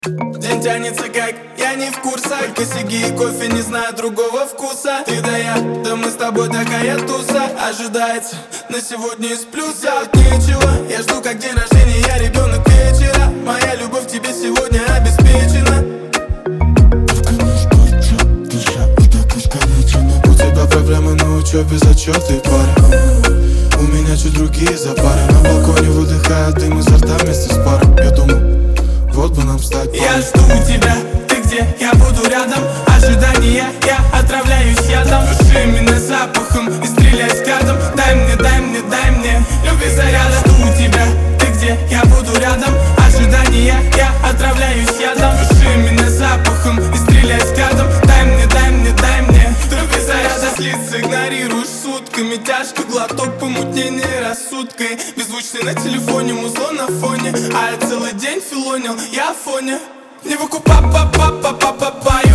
День тянется как, я не в курсах. Только сиги и кофе, не знаю другого вкуса. Ты да я, да мы с тобой такая туса. Ожидается, на сегодня из плюса. Делать нечего, я жду как день рождения, я ребенок вечера. Моя любовь тебе сегодня обеспечена. Только не спорчу, душа и так искалечена. У тебя проблемы на учебе, зачеты, пара. У меня чуть другие запары. На балконе выдыхаю дым изо рта вместе с паром. Я думаю, вот бы нам стать парой. Я жду тебя, ты где? Я буду рядом. Ожидания, я отравляюсь ядом. Души меня запахом и стреляй взглядом. Дай мне, дай мне, дай мне любви заряда. Жду тебя, ты где? Я буду рядом. Ожидания, я отравляюсь ядом. Души меня запахом и стреляй взглядом. Дай мне, дай мне, дай мне любви заряда. Слиться игнорируешь сутками, тяжкий глоток, помутнение рассудкой. Беззвучный на телефоне, музло на фоне. А я целый день филонил, я в фоне. Не выкупа-па-па-па-па-па-па.